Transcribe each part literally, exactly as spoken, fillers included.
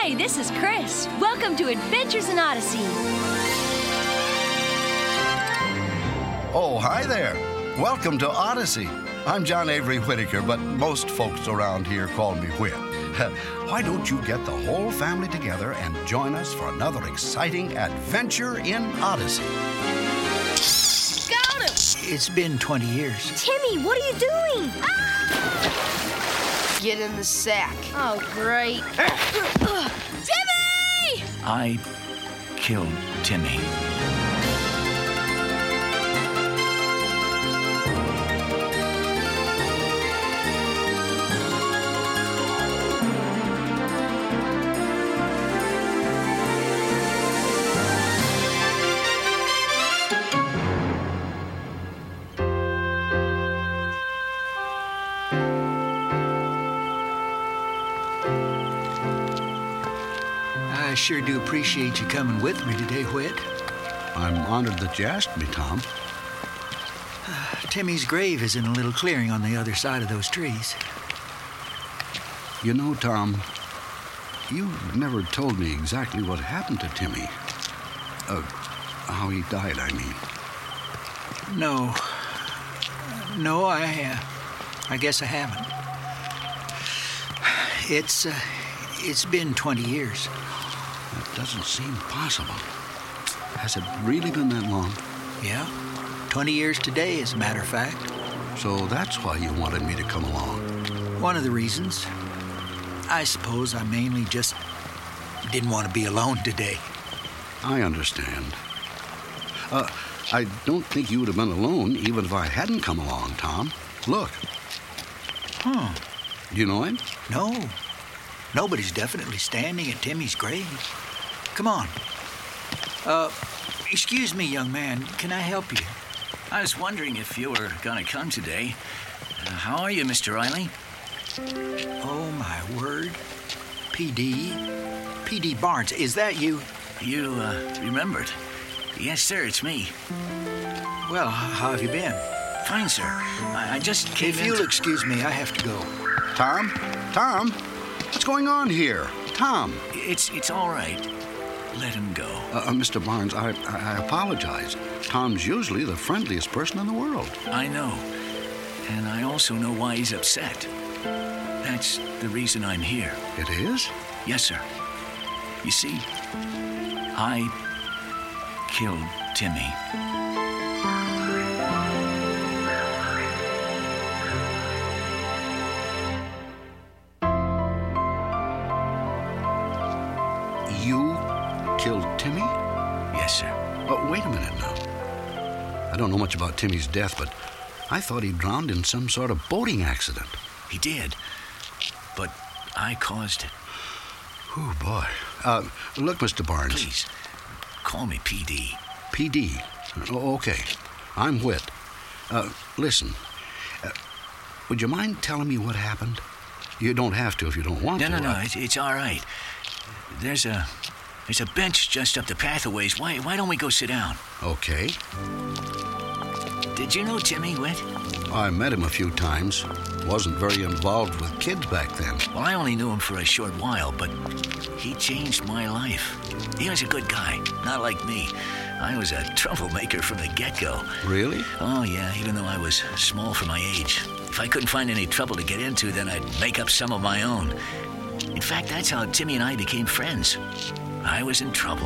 Hi, this is Chris. Welcome to Adventures in Odyssey. Oh, hi there. Welcome to Odyssey. I'm John Avery Whittaker, but most folks around here call me Whit. Why don't you get the whole family together and join us for another exciting adventure in Odyssey? Got him! It's been twenty years. Timmy, what are you doing? Ah! Get in the sack. Oh, great. Timmy! I killed Timmy. I sure do appreciate you coming with me today, Whit. I'm honored that you asked me, Tom. Uh, Timmy's grave is in a little clearing on the other side of those trees. You know, Tom, you never told me exactly what happened to Timmy. Uh, how he died, I mean. No. No, I, uh, I guess I haven't. It's, uh, it's been twenty years. That doesn't seem possible. Has it really been that long? Yeah, twenty years today, as a matter of fact. So that's why you wanted me to come along. One of the reasons. I suppose I mainly just didn't want to be alone today. I understand. Uh, I don't think you would have been alone even if I hadn't come along, Tom. Look. Huh. Do you know him? No. Nobody's definitely standing at Timmy's grave. Come on. Uh, excuse me, young man. Can I help you? I was wondering if you were going to come today. Uh, how are you, Mister Riley? Oh, my word. P D? P D Barnes, is that you? You, uh, remembered? Yes, sir, it's me. Well, how have you been? Fine, sir. I, I just came If in you'll to... excuse me, I have to go. Tom? Tom? What's going on here? Tom? It's, it's all right. Let him go. Uh, uh, Mister Barnes, I, I, I apologize. Tom's usually the friendliest person in the world. I know. And I also know why he's upset. That's the reason I'm here. It is? Yes, sir. You see, I killed Timmy. You killed Timmy? Yes, sir. Oh, wait a minute now. I don't know much about Timmy's death, but I thought he drowned in some sort of boating accident. He did. But I caused it. Oh, boy. Uh, look, Mister Barnes. Please, call me P D. P D. Oh, okay. I'm Whit. Uh, listen. Uh, would you mind telling me what happened? You don't have to if you don't want No, to. no, no. I... It's, it's all right. There's a there's a bench just up the path a ways. Why why don't we go sit down? Okay. Did you know Timmy, Whit? I met him a few times. Wasn't very involved with kids back then. Well, I only knew him for a short while, but he changed my life. He was a good guy, not like me. I was a troublemaker from the get-go. Really? Oh, yeah, even though I was small for my age. If I couldn't find any trouble to get into, then I'd make up some of my own. In fact, that's how Timmy and I became friends. I was in trouble.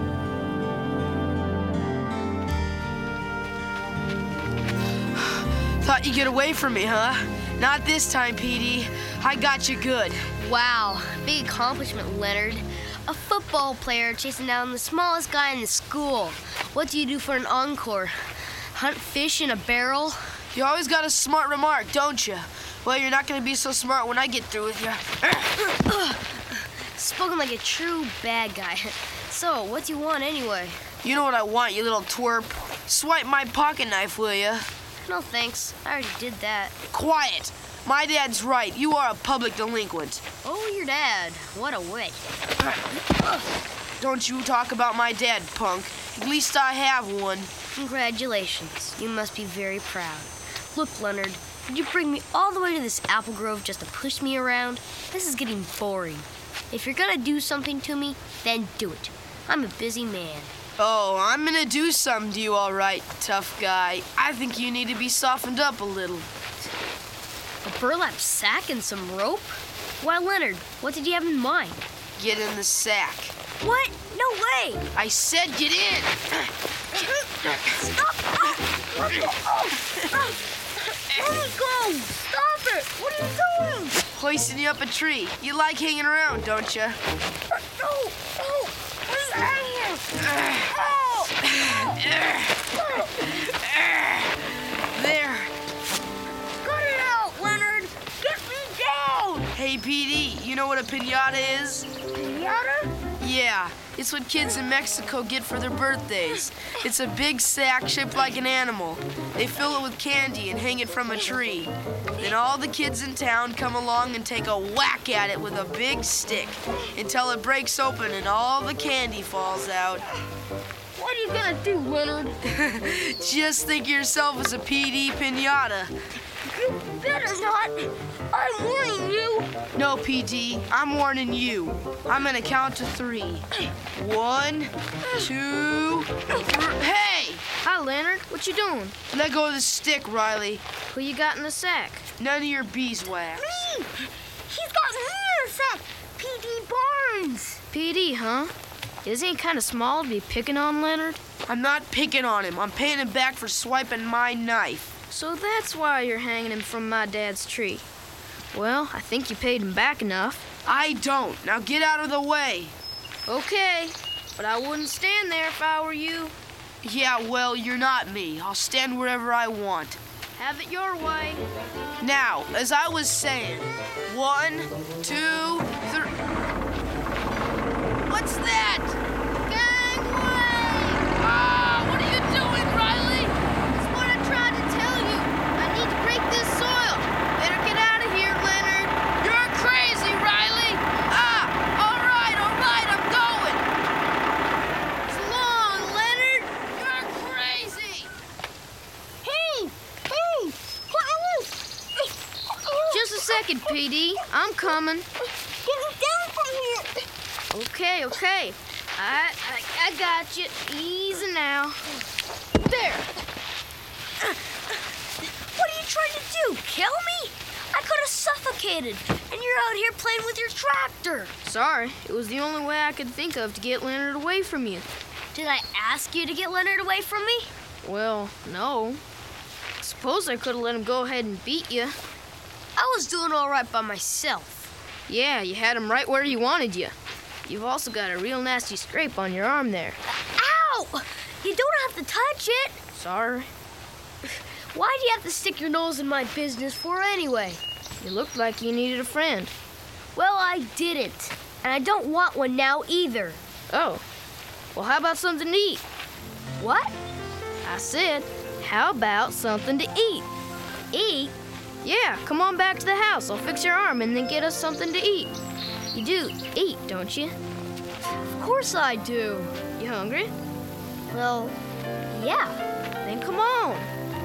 Thought you'd get away from me, huh? Not this time, P D. I got you good. Wow, big accomplishment, Leonard. A football player chasing down the smallest guy in the school. What do you do for an encore? Hunt fish in a barrel? You always got a smart remark, don't you? Well, you're not going to be so smart when I get through with you. Spoken like a true bad guy. So, what do you want anyway? You know what I want, you little twerp. Swipe my pocket knife, will ya? No thanks, I already did that. Quiet. My dad's right. You are a public delinquent. Oh, your dad. What a wit. Don't you talk about my dad, punk. At least I have one. Congratulations. You must be very proud. Look, Leonard, did you bring me all the way to this apple grove just to push me around? This is getting boring. If you're gonna do something to me, then do it. I'm a busy man. Oh, I'm gonna do something to you, all right, tough guy. I think you need to be softened up a little. A burlap sack and some rope? Why, Leonard, what did you have in mind? Get in the sack. What? No way! I said get in! Stop! Let me go! Stop it! What are you doing? Hoisting you up a tree. You like hanging around, don't you? No! No! Please hang here! There. Cut it out, Leonard! Get me down! Hey, P D, you know what a piñata is? Pinata? Yeah, it's what kids in Mexico get for their birthdays. It's a big sack shaped like an animal. They fill it with candy and hang it from a tree. Then all the kids in town come along and take a whack at it with a big stick until it breaks open and all the candy falls out. What are you gonna do, Leonard? Just think of yourself as a P D piñata. You better not! I'm warning you! No, P D, I'm warning you. I'm gonna count to three. One, two, three. Hey! Hi, Leonard. What you doing? Let go of the stick, Riley. Who you got in the sack? None of your beeswax. Me! He's got me in a sack! P D Barnes! P D, huh? Isn't he kind of small to be picking on Leonard? I'm not picking on him. I'm paying him back for swiping my knife. So that's why you're hanging him from my dad's tree. Well, I think you paid him back enough. I don't. Now get out of the way. Okay, but I wouldn't stand there if I were you. Yeah, well, you're not me. I'll stand wherever I want. Have it your way. Now, as I was saying, one, two, three. What's that? Gangway! Ah, what are you doing, Riley? That's what I tried to tell you. I need to break this soil. Better get out of here, Leonard. You're crazy, Riley. Ah, all right, all right, I'm going. So long, Leonard. You're crazy. Hey! Hey! Let me loose! Just a second, P D. I'm coming. Get me down from here! Okay, okay. I, I, I got you. Easy now. There! What are you trying to do? Kill me? I could have suffocated, and you're out here playing with your tractor. Sorry, it was the only way I could think of to get Leonard away from you. Did I ask you to get Leonard away from me? Well, no. Suppose I could have let him go ahead and beat you. I was doing all right by myself. Yeah, you had him right where you wanted you. You've also got a real nasty scrape on your arm there. Ow! You don't have to touch it. Sorry. Why do you have to stick your nose in my business for anyway? You looked like you needed a friend. Well, I didn't. And I don't want one now either. Oh. Well, how about something to eat? What? I said, how about something to eat? Eat? Yeah, come on back to the house. I'll fix your arm and then get us something to eat. You do eat, don't you? Of course I do. You hungry? Well, yeah. Then come on.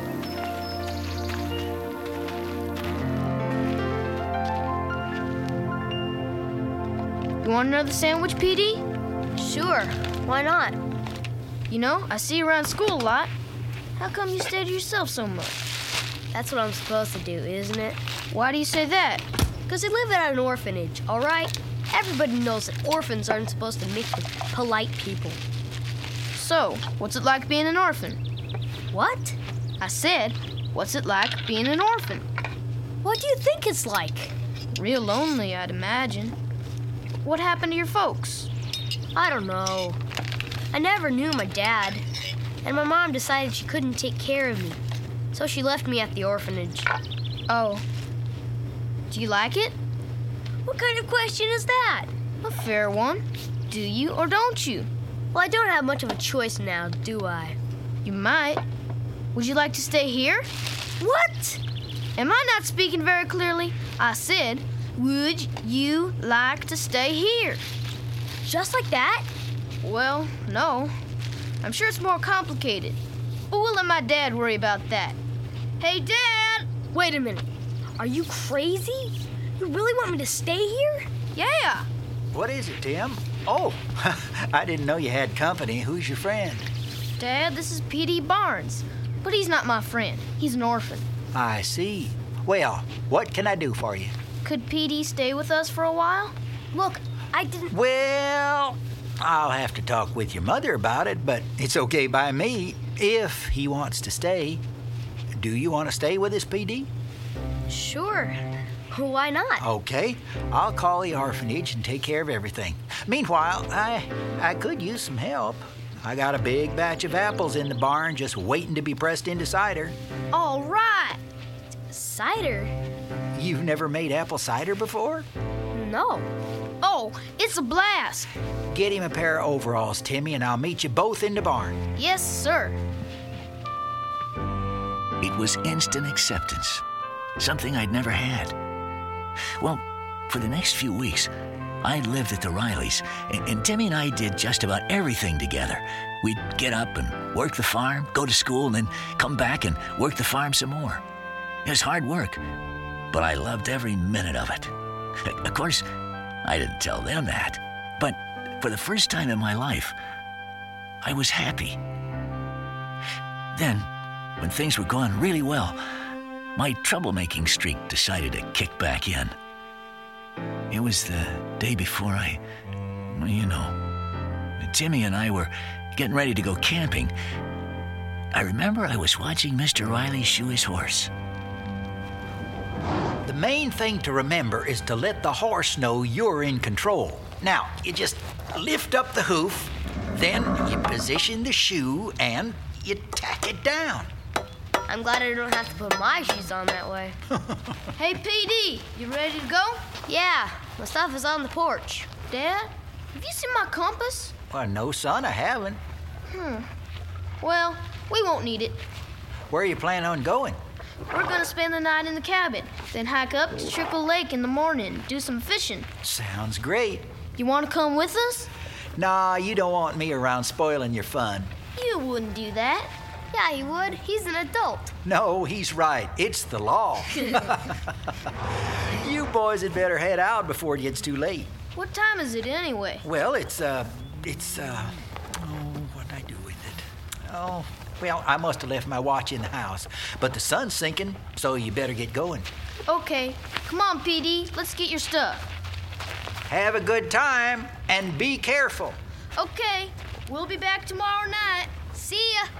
You want another sandwich, P D? Sure. Why not? You know, I see you around school a lot. How come you stay to yourself so much? That's what I'm supposed to do, isn't it? Why do you say that? Because I live at an orphanage, all right? Everybody knows that orphans aren't supposed to mix with polite people. So, what's it like being an orphan? What? I said, what's it like being an orphan? What do you think it's like? Real lonely, I'd imagine. What happened to your folks? I don't know. I never knew my dad, and my mom decided she couldn't take care of me, so she left me at the orphanage. Oh. Do you like it? What kind of question is that? A fair one. Do you or don't you? Well, I don't have much of a choice now, do I? You might. Would you like to stay here? What? Am I not speaking very clearly? I said, would you like to stay here? Just like that? Well, no. I'm sure it's more complicated. But we'll let my dad worry about that. Hey, Dad! Wait a minute. Are you crazy? You really want me to stay here? Yeah. What is it, Tim? Oh, I didn't know you had company. Who's your friend? Dad, this is P D Barnes. But he's not my friend. He's an orphan. I see. Well, what can I do for you? Could P D stay with us for a while? Look, I didn't. Well, I'll have to talk with your mother about it, but it's okay by me if he wants to stay. Do you want to stay with us, P D? Sure. Why not? Okay, I'll call the orphanage and take care of everything. Meanwhile, I I could use some help. I got a big batch of apples in the barn just waiting to be pressed into cider. All right. Cider? You've never made apple cider before? No. Oh, it's a blast. Get him a pair of overalls, Timmy, and I'll meet you both in the barn. Yes, sir. It was instant acceptance, something I'd never had. Well, for the next few weeks, I lived at the Rileys, and, and Timmy and I did just about everything together. We'd get up and work the farm, go to school, and then come back and work the farm some more. It was hard work, but I loved every minute of it. Of course, I didn't tell them that, but for the first time in my life, I was happy. Then, when things were going really well, my troublemaking streak decided to kick back in. It was the day before I, well, you know, Timmy and I were getting ready to go camping. I remember I was watching Mister Riley shoe his horse. The main thing to remember is to let the horse know you're in control. Now, you just lift up the hoof, then you position the shoe, and you tack it down. I'm glad I don't have to put my shoes on that way. Hey, P D, you ready to go? Yeah, my stuff is on the porch. Dad, have you seen my compass? Well, no, son, I haven't. Hmm. Well, we won't need it. Where are you planning on going? We're gonna spend the night in the cabin, then hike up to Trickle Lake in the morning, do some fishing. Sounds great. You wanna come with us? Nah, you don't want me around spoiling your fun. You wouldn't do that. Yeah, he would. He's an adult. No, he's right. It's the law. You boys had better head out before it gets too late. What time is it anyway? Well, it's, uh, it's, uh, oh, what'd I do with it? Oh, well, I must have left my watch in the house. But the sun's sinking, so you better get going. Okay. Come on, P D. Let's get your stuff. Have a good time, and be careful. Okay. We'll be back tomorrow night. See ya.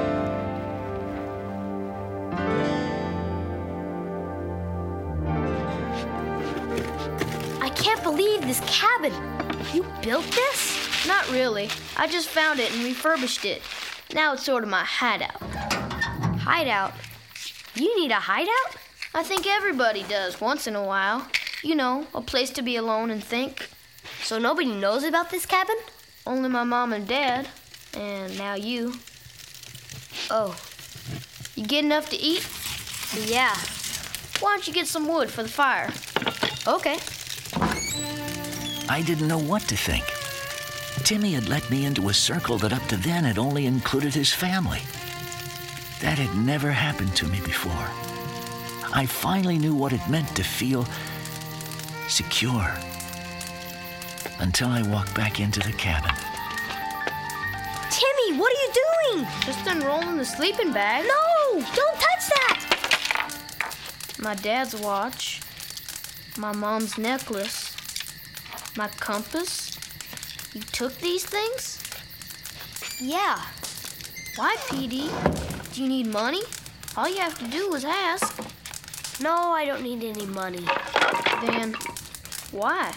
I can't believe this cabin. You built this? Not really. I just found it and refurbished it. Now it's sort of my hideout. Hideout? You need a hideout? I think everybody does once in a while. You know, a place to be alone and think. So nobody knows about this cabin? Only my mom and dad. And now you. Oh. You get enough to eat? Yeah. Why don't you get some wood for the fire? Okay. I didn't know what to think. Timmy had let me into a circle that up to then had only included his family. That had never happened to me before. I finally knew what it meant to feel secure. Until I walked back into the cabin. Timmy, what are you doing? Just unrolling the sleeping bag. No! Don't touch that! My dad's watch. My mom's necklace. My compass. You took these things? Yeah. Why, P D? Do you need money? All you have to do is ask. No, I don't need any money. Then, why?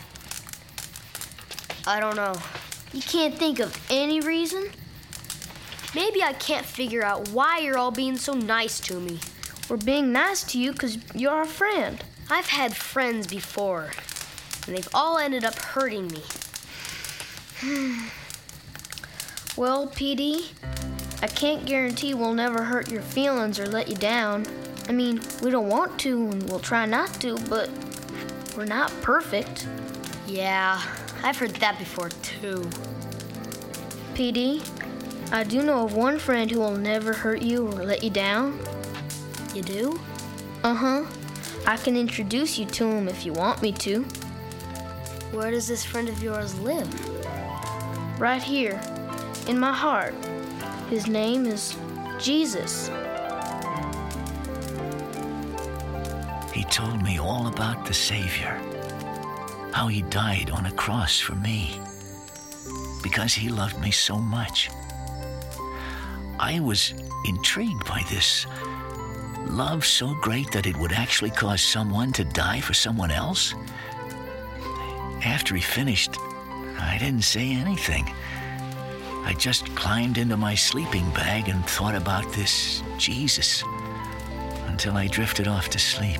I don't know. You can't think of any reason? Maybe I can't figure out why you're all being so nice to me. We're being nice to you because you're our friend. I've had friends before, and they've all ended up hurting me. Well, P D, I can't guarantee we'll never hurt your feelings or let you down. I mean, we don't want to, and we'll try not to, but we're not perfect. Yeah, I've heard that before, too. P D, I do know of one friend who will never hurt you or let you down. You do? Uh-huh. I can introduce you to him if you want me to. Where does this friend of yours live? Right here, in my heart. His name is Jesus. He told me all about the Savior, how he died on a cross for me, because he loved me so much. I was intrigued by this love so great that it would actually cause someone to die for someone else. After he finished, I didn't say anything. I just climbed into my sleeping bag and thought about this Jesus until I drifted off to sleep.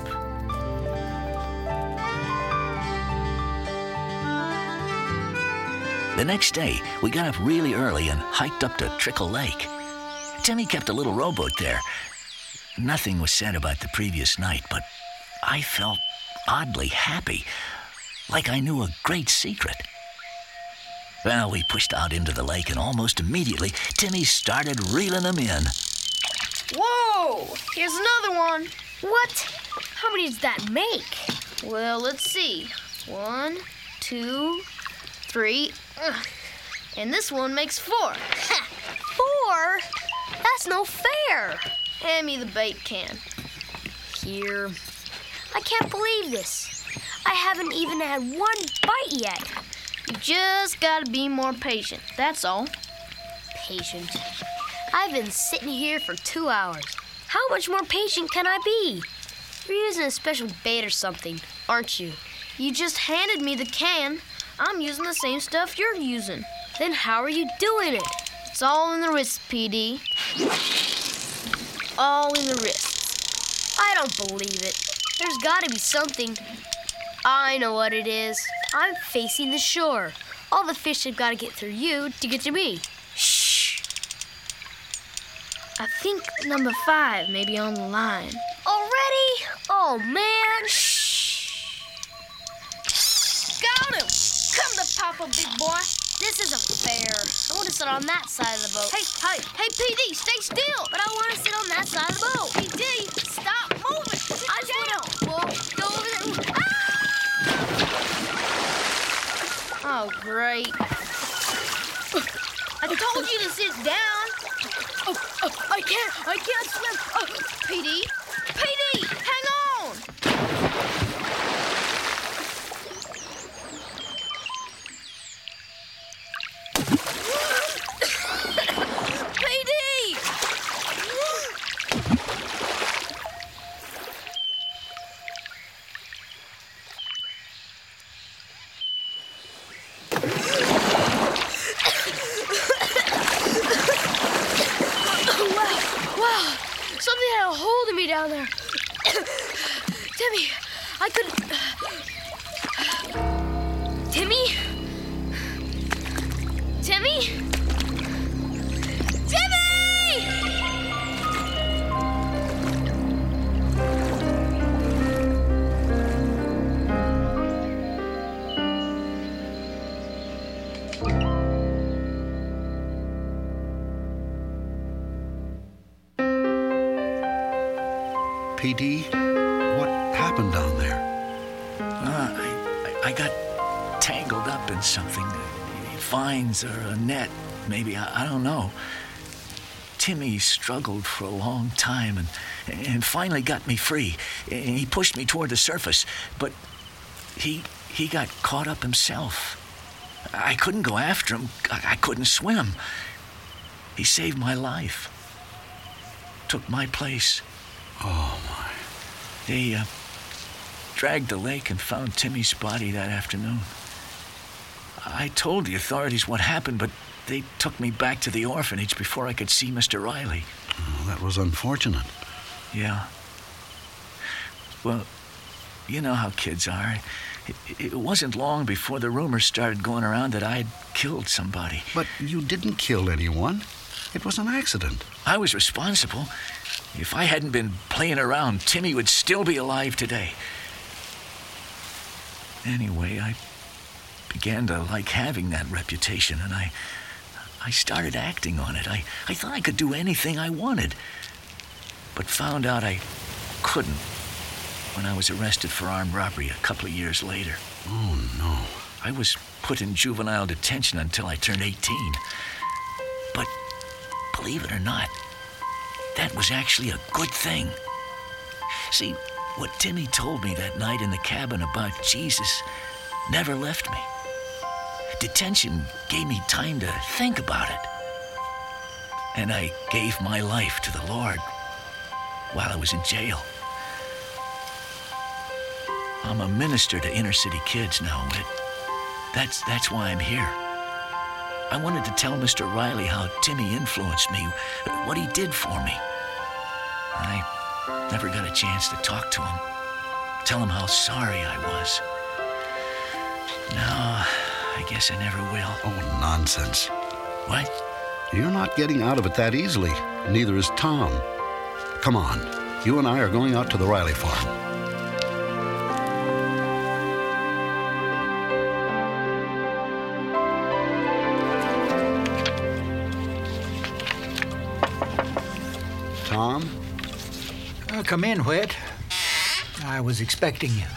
The next day, we got up really early and hiked up to Trickle Lake. Timmy kept a little rowboat there. Nothing was said about the previous night, but I felt oddly happy, like I knew a great secret. Well, we pushed out into the lake, and almost immediately, Timmy started reeling them in. Whoa! Here's another one. What? How many does that make? Well, let's see. One, two, three, ugh. And this one makes four. Four? That's no fair. Hand me the bait can. Here. I can't believe this. I haven't even had one bite yet. You just gotta be more patient, that's all. Patient? I've been sitting here for two hours. How much more patient can I be? You're using a special bait or something, aren't you? You just handed me the can. I'm using the same stuff you're using. Then how are you doing it? It's all in the wrists, P D. All in the wrists. I don't believe it. There's gotta be something. I know what it is. I'm facing the shore. All the fish have got to get through you to get to me. Shh. I think number five may be on the line. Already? Oh, man. Shh. Got him. Come to Papa, big boy. This isn't fair. I want to sit on that side of the boat. Hey, hey, hey, P D, stay still. But I want to sit on that side of the boat. P D, stop moving. I just want to go over there. Ah! Oh, great. I told you to sit down. Oh, oh, I can't, I can't swim. Oh, P D, P D, hang on. P D! Something had a hold of me down there. Timmy, I couldn't... Timmy? Timmy? Timmy! P D, what happened down there? Uh, I, I, I got tangled up in something. Vines or a net, maybe. I, I don't know. Timmy struggled for a long time and, and finally got me free. And he pushed me toward the surface, but he, he got caught up himself. I couldn't go after him. I, I couldn't swim. He saved my life. Took my place. Oh, my. They uh, dragged the lake and found Timmy's body that afternoon. I told the authorities what happened, but they took me back to the orphanage before I could see Mister Riley. Oh, that was unfortunate. Yeah. Well, you know how kids are. It, it wasn't long before the rumors started going around that I'd killed somebody. But you didn't kill anyone. It was an accident. I was responsible. If I hadn't been playing around, Timmy would still be alive today. Anyway, I began to like having that reputation, and I I started acting on it. I, I thought I could do anything I wanted, but found out I couldn't when I was arrested for armed robbery a couple of years later. Oh, no. I was put in juvenile detention until I turned eighteen. But believe it or not, that was actually a good thing. See, what Timmy told me that night in the cabin about Jesus never left me. Detention gave me time to think about it. And I gave my life to the Lord while I was in jail. I'm a minister to inner city kids now, Whit. That's, that's why I'm here. I wanted to tell Mister Riley how Timmy influenced me, what he did for me. I never got a chance to talk to him, tell him how sorry I was. No, I guess I never will. Oh, nonsense. What? You're not getting out of it that easily. Neither is Tom. Come on. You and I are going out to the Riley farm. Tom? Uh, come in, Whit. I was expecting you.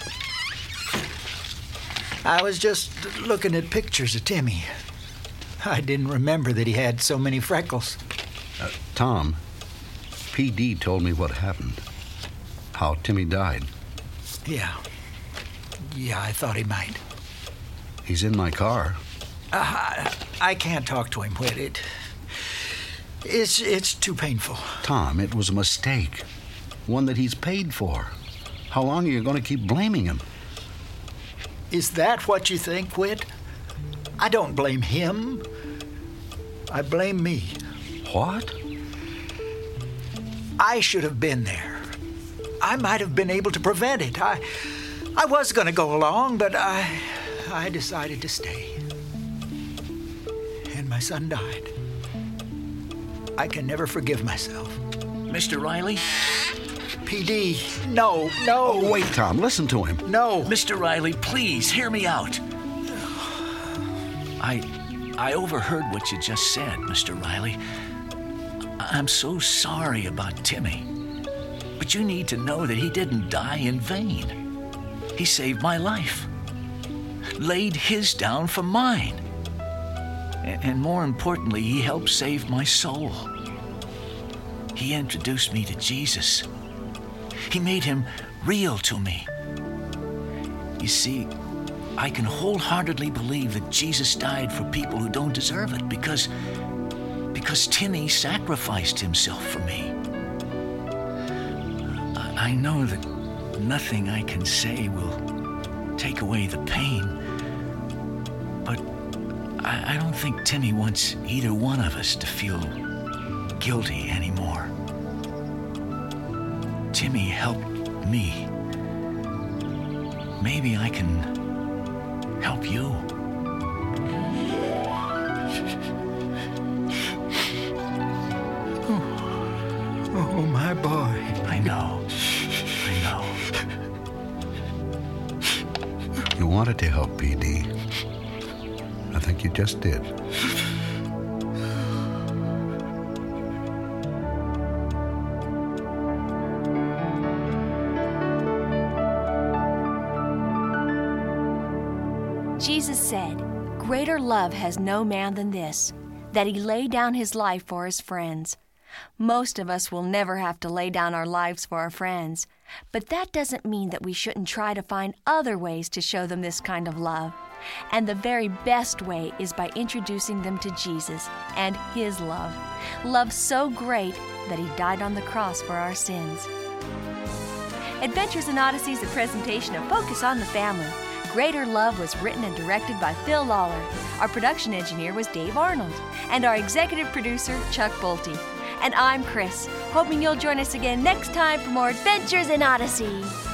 I was just looking at pictures of Timmy. I didn't remember that he had so many freckles. Uh, Tom, P D told me what happened. How Timmy died. Yeah. Yeah, I thought he might. He's in my car. Uh, I, I can't talk to him, Whit. It, it's, it's too painful. Tom, it was a mistake. One that he's paid for. How long are you going to keep blaming him? Is that what you think, Whit? I don't blame him. I blame me. What? I should have been there. I might have been able to prevent it. I I was going to go along, but I I decided to stay. And my son died. I can never forgive myself. Mister Riley? P D, no, no. Oh, wait, Tom, listen to him. No. Mister Riley, please, hear me out. I I overheard what you just said, Mister Riley. I'm so sorry about Timmy. But you need to know that he didn't die in vain. He saved my life. Laid his down for mine. And, and more importantly, he helped save my soul. He introduced me to Jesus. He made him real to me. You see, I can wholeheartedly believe that Jesus died for people who don't deserve it because, because Timmy sacrificed himself for me. I, I know that nothing I can say will take away the pain, but I, I don't think Timmy wants either one of us to feel guilty anymore. Timmy helped me. Maybe I can help you. Oh, oh my boy. I know. I know. You wanted to help, P D. I think you just did. Jesus said, "Greater love has no man than this, that he lay down his life for his friends." Most of us will never have to lay down our lives for our friends, but that doesn't mean that we shouldn't try to find other ways to show them this kind of love. And the very best way is by introducing them to Jesus and his love. Love so great that he died on the cross for our sins. Adventures in Odyssey is a presentation of Focus on the Family. Greater Love was written and directed by Phil Lawler. Our production engineer was Dave Arnold. And our executive producer, Chuck Bolte. And I'm Chris, hoping you'll join us again next time for more Adventures in Odyssey.